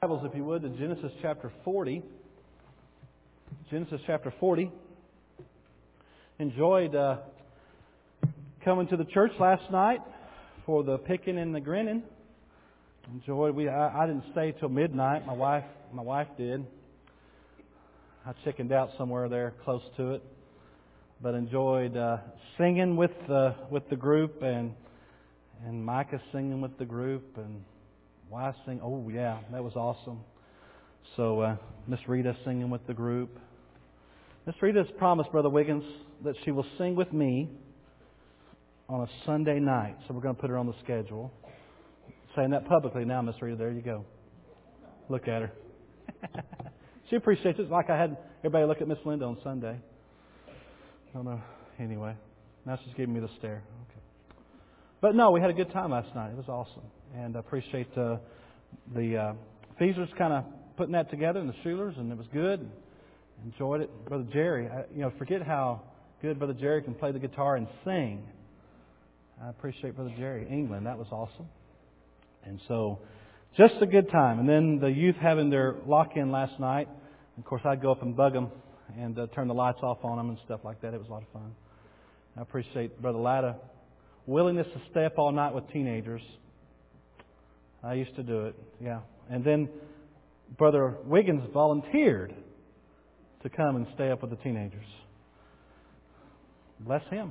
Bibles, if you would, to Genesis chapter 40. Genesis chapter 40. Enjoyed coming to the church last night for the picking and the grinning. I didn't stay till midnight. My wife did. I chickened out somewhere there close to it, but enjoyed singing with the group and Micah singing with the group and wife sing. Oh yeah, that was awesome. So Miss Rita singing with the group. Miss Rita has promised Brother Wiggins that she will sing with me on a Sunday night. So we're going to put her on the schedule. Saying that publicly now, Miss Rita. There you go. Look at her. She appreciates it. It's like I had everybody look at Miss Linda on Sunday. I don't know. Anyway, now she's giving me the stare. Okay. But no, we had a good time last night. It was awesome. And I appreciate the Feasers kind of putting that together and the Schulers, and it was good. Enjoyed it. Brother Jerry, forget how good Brother Jerry can play the guitar and sing. I appreciate Brother Jerry. England, that was awesome. And so, just a good time. And then the youth having their lock-in last night. Of course, I'd go up and bug them and turn the lights off on them and stuff like that. It was a lot of fun. I appreciate Brother Latta willingness to stay up all night with teenagers. I used to do it, yeah. And then Brother Wiggins volunteered to come and stay up with the teenagers. Bless him.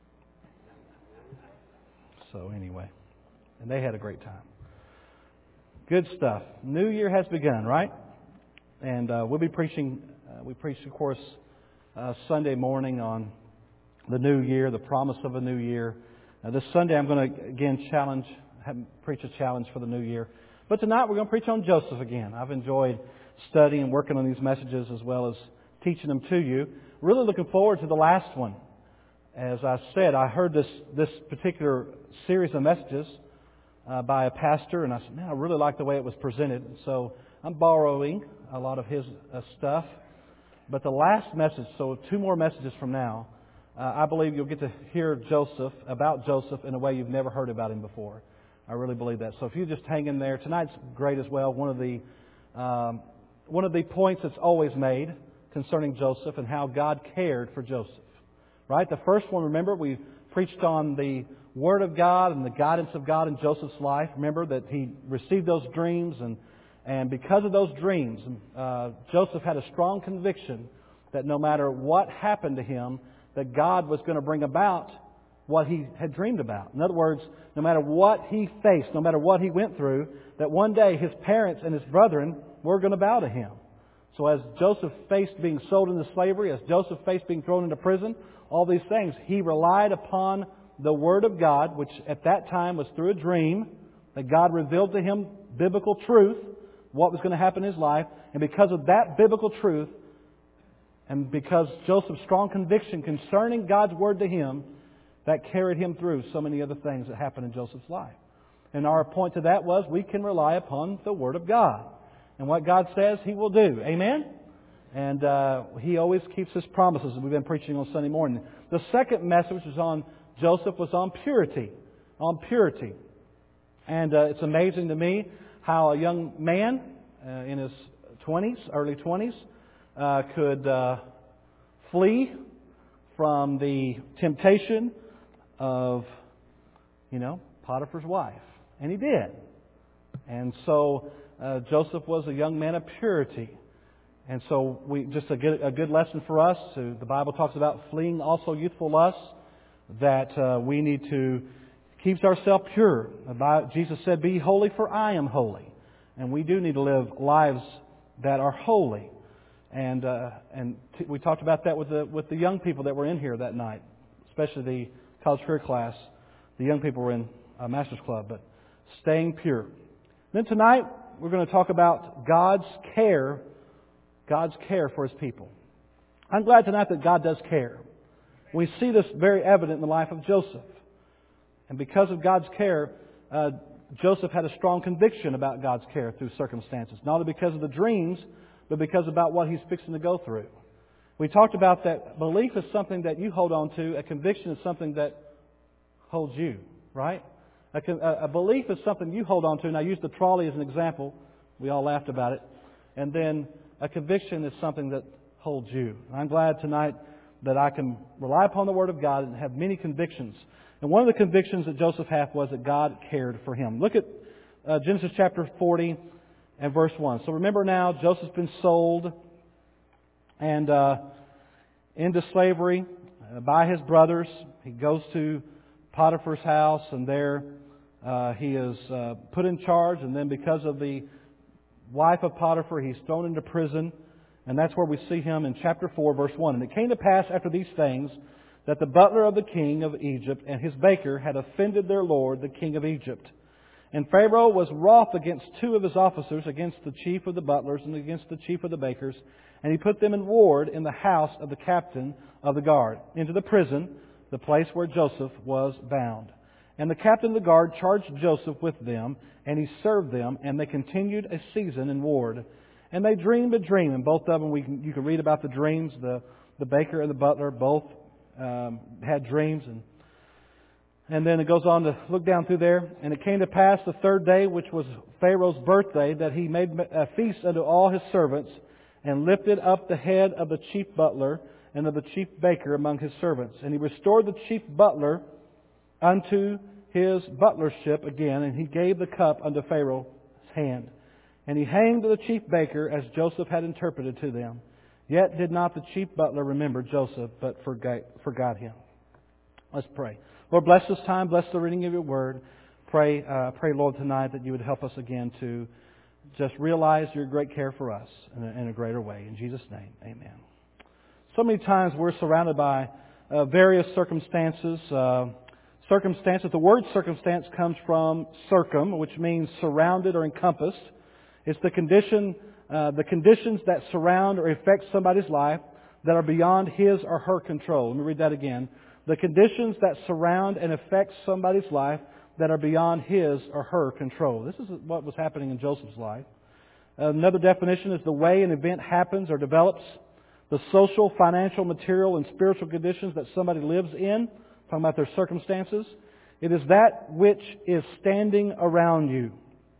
So anyway, and they had a great time. Good stuff. New year has begun, right? And we'll be preaching. We preached, of course, Sunday morning on the new year, the promise of a new year. This Sunday, I'm going to again preach a challenge for the new year. But tonight, we're going to preach on Joseph again. I've enjoyed studying and working on these messages as well as teaching them to you. Really looking forward to the last one. As I said, I heard this particular series of messages by a pastor, and I said, man, I really like the way it was presented. So I'm borrowing a lot of his stuff. But the last message, so 2 more messages from now, I believe you'll get to hear about Joseph in a way you've never heard about him before. I really believe that. So if you just hang in there, tonight's great as well. One of the points that's always made concerning Joseph and how God cared for Joseph. Right? The first one, remember, we preached on the Word of God and the guidance of God in Joseph's life. Remember that he received those dreams, and because of those dreams, Joseph had a strong conviction that no matter what happened to him, that God was going to bring about what he had dreamed about. In other words, no matter what he faced, no matter what he went through, that one day his parents and his brethren were going to bow to him. So as Joseph faced being sold into slavery, as Joseph faced being thrown into prison, all these things, he relied upon the Word of God, which at that time was through a dream, that God revealed to him biblical truth, what was going to happen in his life. And because of that biblical truth, and because Joseph's strong conviction concerning God's Word to him, that carried him through so many other things that happened in Joseph's life. And our point to that was we can rely upon the Word of God. And what God says, He will do. Amen? And He always keeps His promises. We've been preaching on Sunday morning. The second message was on Joseph was on purity. On purity. And it's amazing to me how a young man in his 20s, early 20s, could flee from the temptation of, Potiphar's wife. And he did. And so Joseph was a young man of purity. And so a good lesson for us. The Bible talks about fleeing also youthful lusts, that we need to keep ourselves pure. Jesus said, "Be holy, for I am holy." And we do need to live lives that are holy. And we talked about that with the young people that were in here that night, especially the college career class. The young people were in Master's Club, but staying pure. Then tonight we're going to talk about God's care for His people. I'm glad tonight that God does care. We see this very evident in the life of Joseph. And because of God's care, Joseph had a strong conviction about God's care through circumstances. Not only because of the dreams, but because about what he's fixing to go through. We talked about that belief is something that you hold on to. A conviction is something that holds you, right? A belief is something you hold on to. And I use the trolley as an example. We all laughed about it. And then a conviction is something that holds you. And I'm glad tonight that I can rely upon the Word of God and have many convictions. And one of the convictions that Joseph had was that God cared for him. Look at Genesis chapter 40 and verse 1. So remember now, Joseph's been sold and into slavery by his brothers. He goes to Potiphar's house, and there he is put in charge. And then because of the wife of Potiphar, he's thrown into prison. And that's where we see him in chapter 4, verse 1. And it came to pass after these things that the butler of the king of Egypt and his baker had offended their lord, the king of Egypt. And Pharaoh was wroth against two of his officers, against the chief of the butlers and against the chief of the bakers. And he put them in ward in the house of the captain of the guard, into the prison, the place where Joseph was bound. And the captain of the guard charged Joseph with them, and he served them, and they continued a season in ward. And they dreamed a dream, and both of them, you can read about the dreams. The baker and the butler both had dreams. And then it goes on to look down through there. And it came to pass the third day, which was Pharaoh's birthday, that he made a feast unto all his servants, and lifted up the head of the chief butler and of the chief baker among his servants. And he restored the chief butler unto his butlership again, and he gave the cup unto Pharaoh's hand. And he hanged the chief baker as Joseph had interpreted to them. Yet did not the chief butler remember Joseph, but forgot him. Let's pray. Lord, bless this time. Bless the reading of your word. Pray, Lord, tonight that you would help us again to just realize your great care for us in a greater way. In Jesus' name, amen. So many times we're surrounded by various circumstances. The word circumstance comes from circum, which means surrounded or encompassed. It's the conditions that surround or affect somebody's life that are beyond his or her control. Let me read that again. The conditions that surround and affect somebody's life that are beyond his or her control. This is what was happening in Joseph's life. Another definition is the way an event happens or develops. The social, financial, material, and spiritual conditions that somebody lives in. Talking about their circumstances. It is that which is standing around you.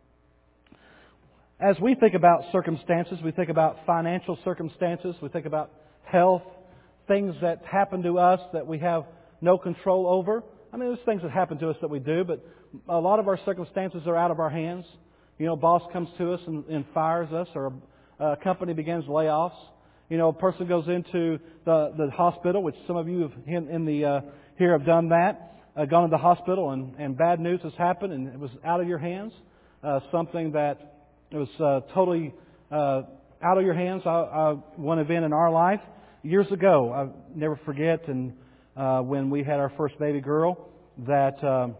As we think about circumstances, we think about financial circumstances, we think about health, things that happen to us that we have no control over. I mean, there's things that happen to us that we do, but a lot of our circumstances are out of our hands. You know, a boss comes to us and fires us, or a company begins layoffs. You know, a person goes into the hospital, which some of you here have done that, gone to the hospital, and bad news has happened, and it was out of your hands. Something that it was totally out of your hands. One event in our life years ago, I'll never forget, and when we had our first baby girl, that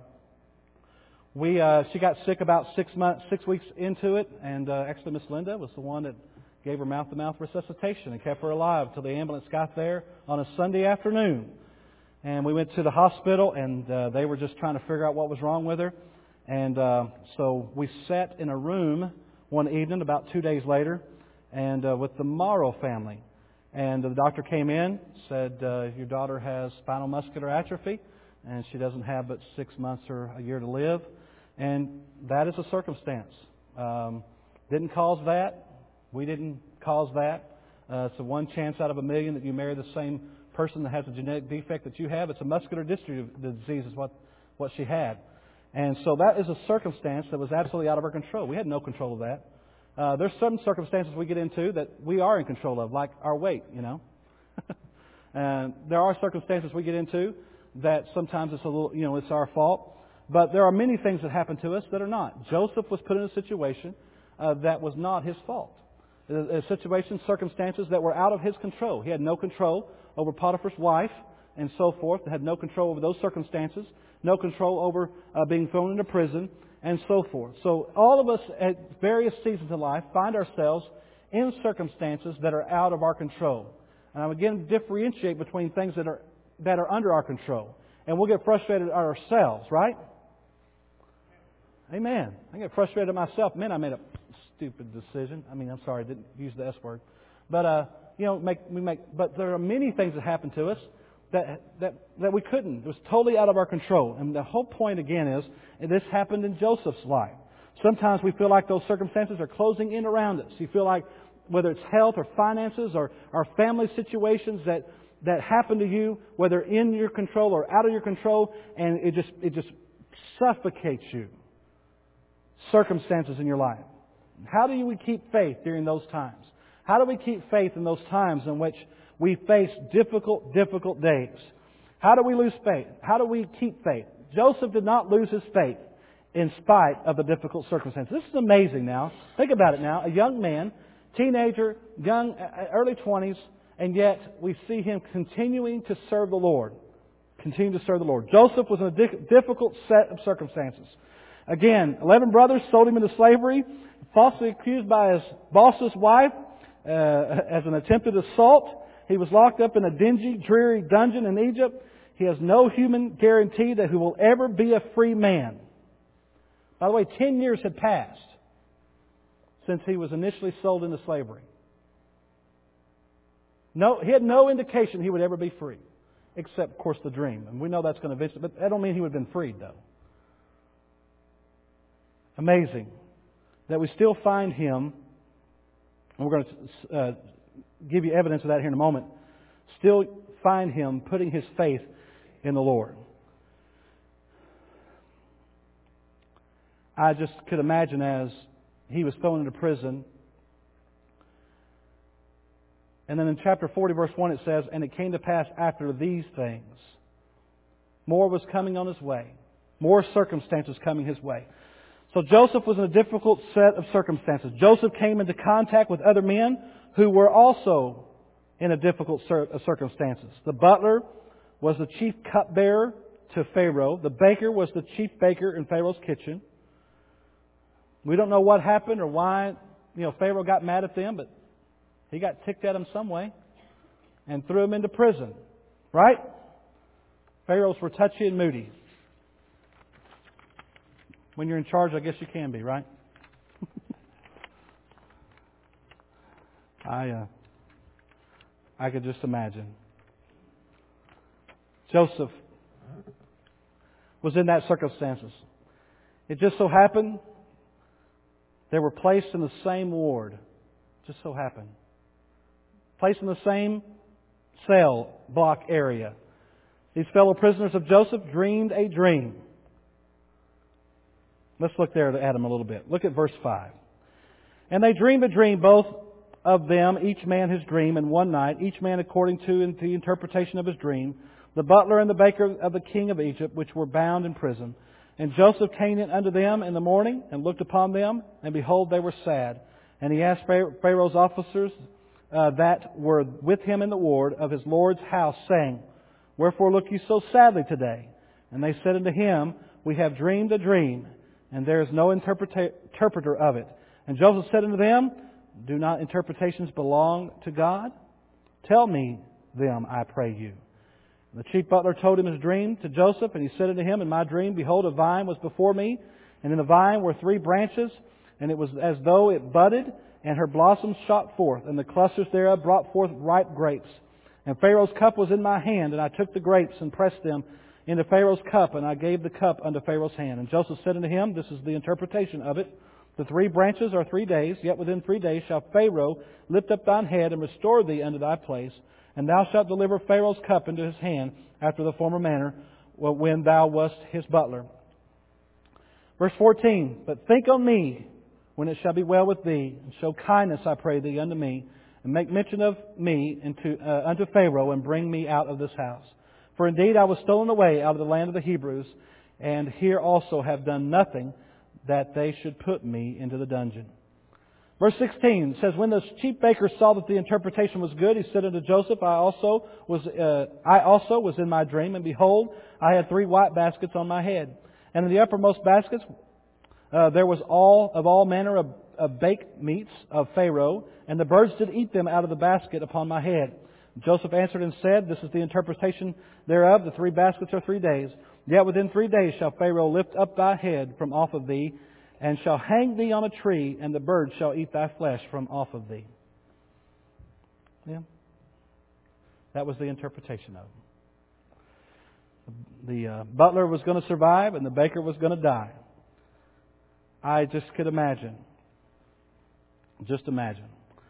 she got sick about 6 weeks into it, and actually Miss Linda was the one that gave her mouth-to-mouth resuscitation and kept her alive until the ambulance got there on a Sunday afternoon. And we went to the hospital, and they were just trying to figure out what was wrong with her. And so we sat in a room one evening about 2 days later, and with the Morrow family. And the doctor came in, said, your daughter has spinal muscular atrophy, and she doesn't have but 6 months or a year to live. And that is a circumstance. Didn't cause that. We didn't cause that. It's a one chance out of a million that you marry the same person that has a genetic defect that you have. It's a muscular dystrophy disease is what she had. And so that is a circumstance that was absolutely out of our control. We had no control of that. There's some circumstances we get into that we are in control of, like our weight, you know. And there are circumstances we get into that sometimes it's a little, you know, it's our fault. But there are many things that happen to us that are not. Joseph was put in a situation that was not his fault. A situation, circumstances that were out of his control. He had no control over Potiphar's wife and so forth. He had no control over those circumstances. No control over being thrown into prison and so forth. So all of us at various seasons of life find ourselves in circumstances that are out of our control. And I'm again differentiate between things that are under our control. And we'll get frustrated at ourselves, right? Amen. I get frustrated at myself. Man, I made a stupid decision. I mean, I'm sorry, I didn't use the S word. But but there are many things that happen to us that we couldn't. It was totally out of our control. And the whole point again is, this happened in Joseph's life. Sometimes we feel like those circumstances are closing in around us. You feel like whether it's health or finances or family situations that happen to you, whether in your control or out of your control, and it just suffocates you. Circumstances in your life. How do we keep faith during those times? How do we keep faith in those times in which we face difficult days? How do we lose faith? How do we keep faith? Joseph did not lose his faith in spite of the difficult circumstances. This is amazing now. Think about it now. A young man, teenager, young, early 20s, and yet we see him continuing to serve the Lord. Continuing to serve the Lord. Joseph was in a difficult set of circumstances. Again, 11 brothers sold him into slavery, falsely accused by his boss's wife as an attempted assault. He was locked up in a dingy, dreary dungeon in Egypt. He has no human guarantee that he will ever be a free man. By the way, 10 years had passed since he was initially sold into slavery. He had no indication he would ever be free, except, of course, the dream. And we know that's going to eventually, but that don't mean he would have been freed, though. Amazing that we still find him, and we're going to give you evidence of that here in a moment, still find him putting his faith in the Lord. I just could imagine as he was thrown into prison. And then in chapter 40, verse 1, it says, "And it came to pass after these things." More was coming on his way. More circumstances coming his way. So Joseph was in a difficult set of circumstances. Joseph came into contact with other men who were also in a difficult circumstances. The butler was the chief cupbearer to Pharaoh. The baker was the chief baker in Pharaoh's kitchen. We don't know what happened or why Pharaoh got mad at them, but he got ticked at them some way and threw them into prison. Right? Pharaohs were touchy and moody. When you're in charge, I guess you can be, right? I could just imagine. Joseph was in that circumstances. It just so happened they were placed in the same ward. Just so happened. Placed in the same cell block area. These fellow prisoners of Joseph dreamed a dream. Let's look there at him a little bit. Look at verse 5. "And they dreamed a dream, both of them, each man his dream, in one night, each man according to the interpretation of his dream, the butler and the baker of the king of Egypt, which were bound in prison. And Joseph came in unto them in the morning, and looked upon them, and behold, they were sad. And he asked Pharaoh's officers that were with him in the ward of his Lord's house, saying, Wherefore look ye so sadly today? And they said unto him, We have dreamed a dream, and there is no interpreter of it. And Joseph said unto them, Do not interpretations belong to God? Tell me them, I pray you. And the chief butler told him his dream to Joseph, and he said unto him, In my dream, behold, a vine was before me, and in the vine were 3 branches, and it was as though it budded, and her blossoms shot forth, and the clusters thereof brought forth ripe grapes. And Pharaoh's cup was in my hand, and I took the grapes and pressed them into Pharaoh's cup, and I gave the cup unto Pharaoh's hand. And Joseph said unto him, This is the interpretation of it. The 3 branches are 3 days, yet within 3 days shall Pharaoh lift up thine head and restore thee unto thy place. And thou shalt deliver Pharaoh's cup into his hand after the former manner, when thou wast his butler. Verse 14, But think on me when it shall be well with thee, and show kindness, I pray thee, unto me, and make mention of me unto Pharaoh, and bring me out of this house. For indeed I was stolen away out of the land of the Hebrews, and here also have done nothing that they should put me into the dungeon. Verse 16 says, When the chief baker saw that the interpretation was good, he said unto Joseph, I also was in my dream, and behold, I had 3 white baskets on my head. And in the uppermost baskets there was all manner of baked meats of Pharaoh, and the birds did eat them out of the basket upon my head. Joseph answered and said, This is the interpretation thereof. The 3 baskets are 3 days. Yet within 3 days shall Pharaoh lift up thy head from off of thee, and shall hang thee on a tree, and the birds shall eat thy flesh from off of thee. Yeah. That was the interpretation of it. The butler was going to survive, and the baker was going to die. I just could imagine. Just imagine.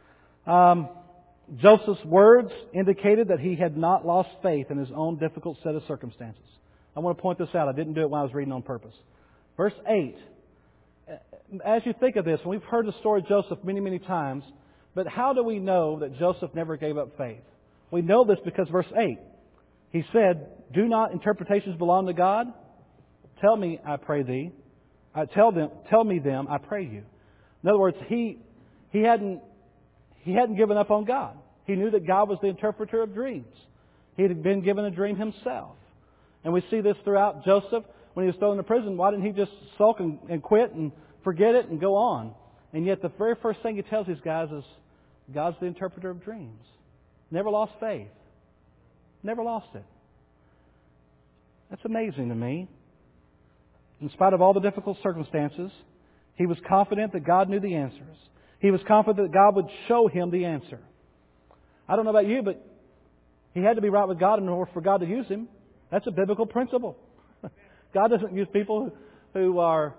Joseph's words indicated that he had not lost faith in his own difficult set of circumstances. I want to point this out. I didn't do it when I was reading on purpose. Verse 8. As you think of this, and we've heard the story of Joseph many, many times, but how do we know that Joseph never gave up faith? We know this because verse 8. He said, "Do not interpretations belong to God? Tell me, I pray thee. Tell me them, I pray you." In other words, he hadn't given up on God. He knew that God was the interpreter of dreams. He had been given a dream himself. And we see this throughout Joseph. When he was thrown into prison, why didn't he just sulk and quit and forget it and go on? And yet the very first thing he tells these guys is, God's the interpreter of dreams. Never lost faith. Never lost it. That's amazing to me. In spite of all the difficult circumstances, he was confident that God knew the answers. He was confident that God would show him the answer. I don't know about you, but he had to be right with God in order for God to use him. That's a biblical principle. God doesn't use people who are,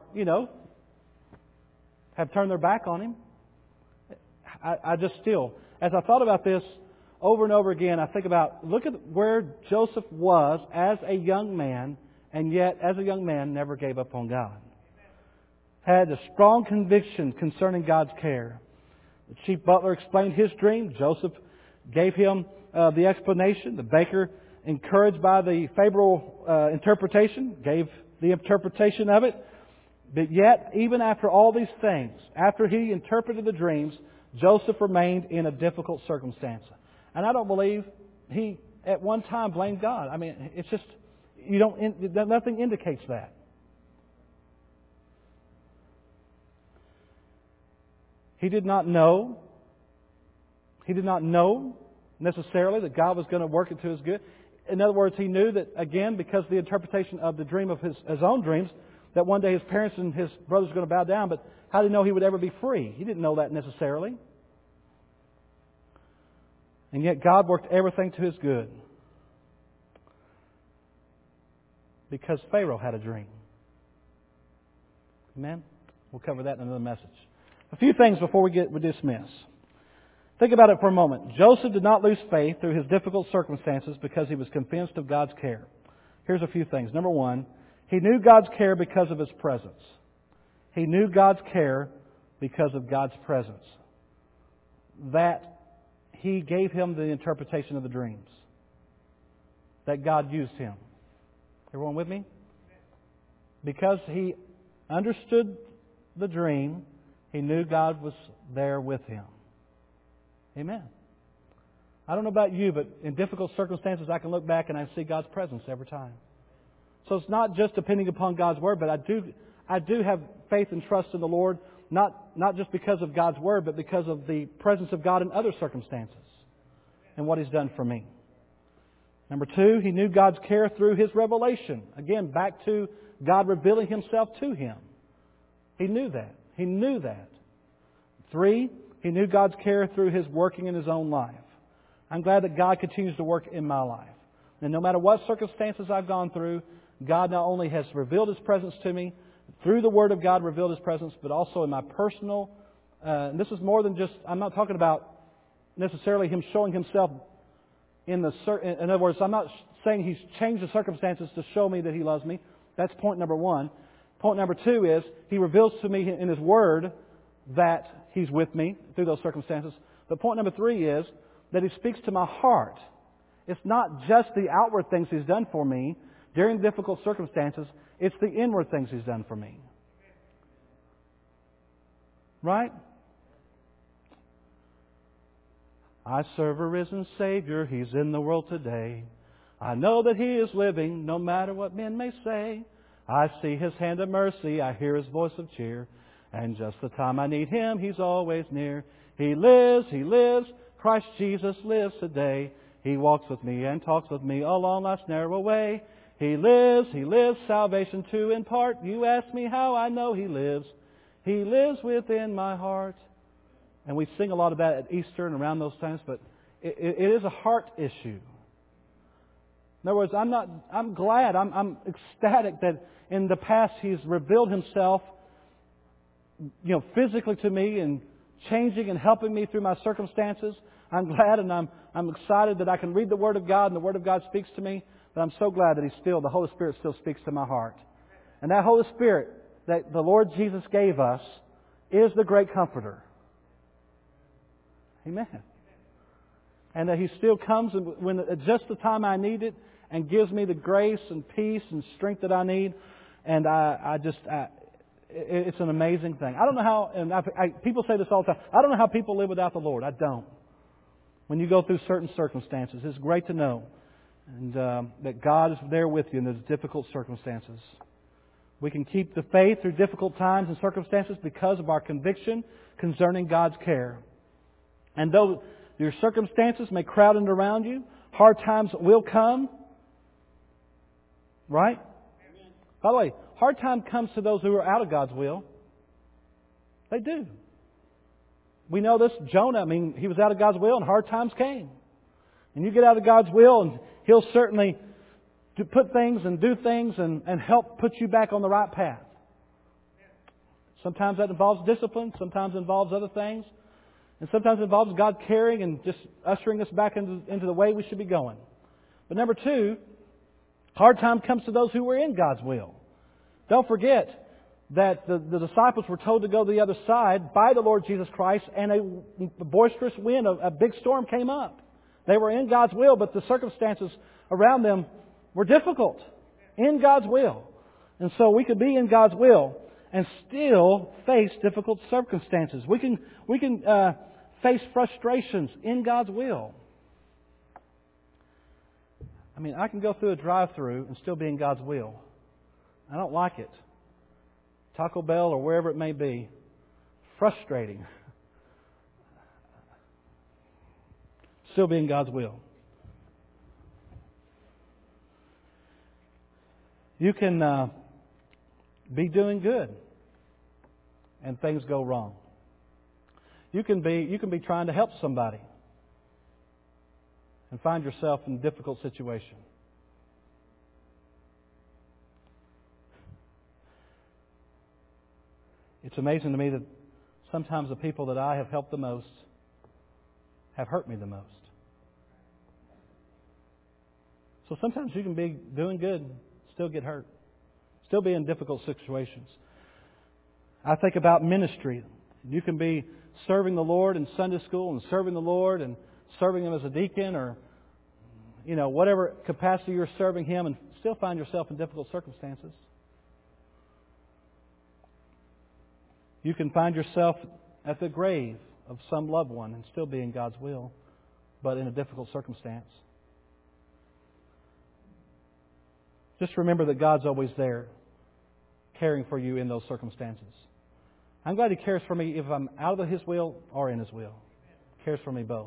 have turned their back on him. I just still, as I thought about this over and over again, I think about, look at where Joseph was as a young man, and yet as a young man never gave up on God. Had a strong conviction concerning God's care. The chief butler explained his dream. Joseph gave him the explanation. The baker, encouraged by the favorable interpretation, gave the interpretation of it. But yet, even after all these things, after he interpreted the dreams, Joseph remained in a difficult circumstance. And I don't believe he at one time blamed God. I mean, it's just, nothing indicates that. He did not know necessarily that God was going to work it to his good. In other words, he knew that, again, because of the interpretation of the dream of his own dreams, that one day his parents and his brothers were going to bow down, but how did he know he would ever be free? He didn't know that necessarily. And yet God worked everything to his good. Because Pharaoh had a dream. Amen? We'll cover that in another message. A few things before we dismiss. Think about it for a moment. Joseph did not lose faith through his difficult circumstances because he was convinced of God's care. Here's a few things. Number one, he knew God's care because of His presence. He knew God's care because of God's presence. That He gave him the interpretation of the dreams. That God used him. Everyone with me? Because he understood the dream, he knew God was there with him. Amen. I don't know about you, but in difficult circumstances, I can look back and I see God's presence every time. So it's not just depending upon God's Word, but I do have faith and trust in the Lord, not just because of God's Word, but because of the presence of God in other circumstances and what He's done for me. Number two, he knew God's care through His revelation. Again, back to God revealing Himself to him. He knew that. He knew that. Three, he knew God's care through His working in his own life. I'm glad that God continues to work in my life. And no matter what circumstances I've gone through, God not only has revealed His presence to me, through the Word of God revealed His presence, but also in my personal, and this is more than just, I'm not talking about necessarily Him showing Himself in other words, I'm not saying He's changed the circumstances to show me that He loves me. That's point number one. Point number two is He reveals to me in His Word that He's with me through those circumstances. But point number three is that He speaks to my heart. It's not just the outward things He's done for me during difficult circumstances. It's the inward things He's done for me. Right? I serve a risen Savior. He's in the world today. I know that He is living no matter what men may say. I see His hand of mercy. I hear His voice of cheer. And just the time I need Him, He's always near. He lives, He lives. Christ Jesus lives today. He walks with me and talks with me along life's narrow way. He lives, salvation to impart. You ask me how I know He lives. He lives within my heart. And we sing a lot of that at Easter and around those times, but it is a heart issue. In other words, I'm glad, I'm ecstatic that in the past He's revealed Himself physically to me and changing and helping me through my circumstances. I'm glad and I'm excited that I can read the Word of God and the Word of God speaks to me. But I'm so glad that the Holy Spirit still speaks to my heart. And that Holy Spirit that the Lord Jesus gave us is the great Comforter. Amen. And that He still comes when at just the time I need it and gives me the grace and peace and strength that I need. And it's an amazing thing. I don't know how, and people say this all the time, I don't know how people live without the Lord. I don't. When you go through certain circumstances, it's great to know and that God is there with you in those difficult circumstances. We can keep the faith through difficult times and circumstances because of our conviction concerning God's care. And though your circumstances may crowd in around you, hard times will come. Right? Amen. By the way, hard time comes to those who are out of God's will. They do. We know this. Jonah, he was out of God's will and hard times came. And you get out of God's will and He'll certainly put things and do things and help put you back on the right path. Sometimes that involves discipline. Sometimes it involves other things. And sometimes it involves God caring and just ushering us back into the way we should be going. But number two, hard time comes to those who were in God's will. Don't forget that the disciples were told to go to the other side by the Lord Jesus Christ, and a boisterous wind, a big storm came up. They were in God's will, but the circumstances around them were difficult. In God's will. And so we could be in God's will and still face difficult circumstances. We can face frustrations in God's will. I can go through a drive-thru and still be in God's will. I don't like it. Taco Bell or wherever it may be. Frustrating. Still be in God's will. You can be doing good and things go wrong. You can be trying to help somebody and find yourself in a difficult situation. It's amazing to me that sometimes the people that I have helped the most have hurt me the most. So sometimes you can be doing good, still get hurt, still be in difficult situations. I think about ministry. You can be serving the Lord in Sunday school and serving the Lord and serving Him as a deacon or, whatever capacity you're serving Him and still find yourself in difficult circumstances. You can find yourself at the grave of some loved one and still be in God's will, but in a difficult circumstance. Just remember that God's always there, caring for you in those circumstances. I'm glad He cares for me if I'm out of His will or in His will. He cares for me both.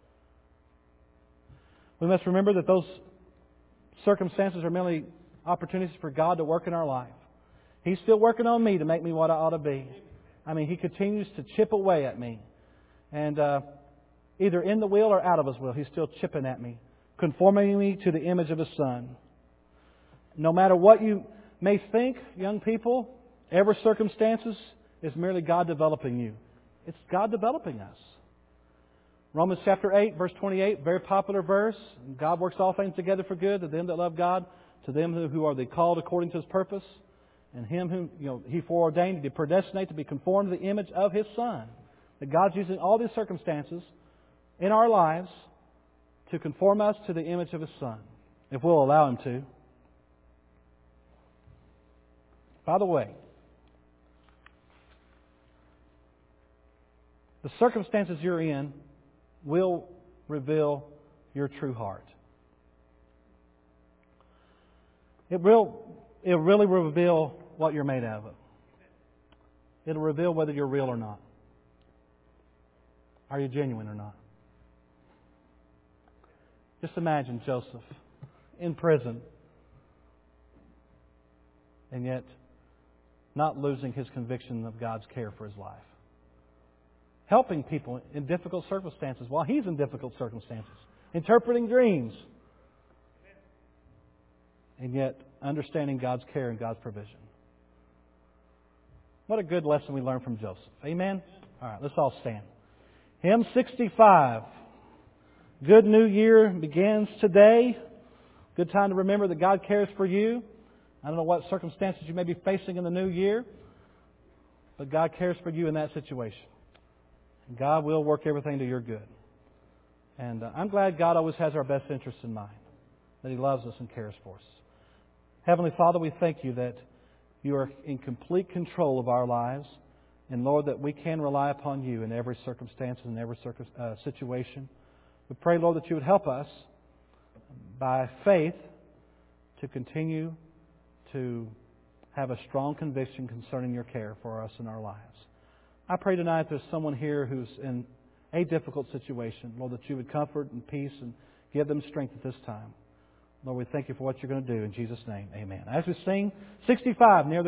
We must remember that those circumstances are merely opportunities for God to work in our life. He's still working on me to make me what I ought to be. He continues to chip away at me. And either in the will or out of His will, He's still chipping at me, conforming me to the image of His Son. No matter what you may think, young people, every circumstances is merely God developing you. It's God developing us. Romans chapter 8, verse 28, very popular verse. God works all things together for good to them that love God, to them who are the called according to His purpose. And Him whom He foreordained to predestinate to be conformed to the image of His Son. That God's using all these circumstances in our lives to conform us to the image of His Son, if we'll allow Him to. By the way, the circumstances you're in will reveal your true heart. It really will reveal what you're made of. It'll reveal whether you're real or not. Are you genuine or not? Just imagine Joseph in prison and yet not losing his conviction of God's care for his life. Helping people in difficult circumstances while he's in difficult circumstances. Interpreting dreams. And yet understanding God's care and God's provision. What a good lesson we learned from Joseph. Amen? All right, let's all stand. Hymn 65. Good New Year begins today. Good time to remember that God cares for you. I don't know what circumstances you may be facing in the new year, but God cares for you in that situation. And God will work everything to your good. And I'm glad God always has our best interests in mind, that He loves us and cares for us. Heavenly Father, we thank You that You are in complete control of our lives. And Lord, that we can rely upon You in every circumstance and every situation. We pray, Lord, that You would help us by faith to continue to have a strong conviction concerning Your care for us in our lives. I pray tonight there's someone here who's in a difficult situation. Lord, that You would comfort and peace and give them strength at this time. Lord, we thank You for what You're going to do. In Jesus' name, amen. As we sing 65 near the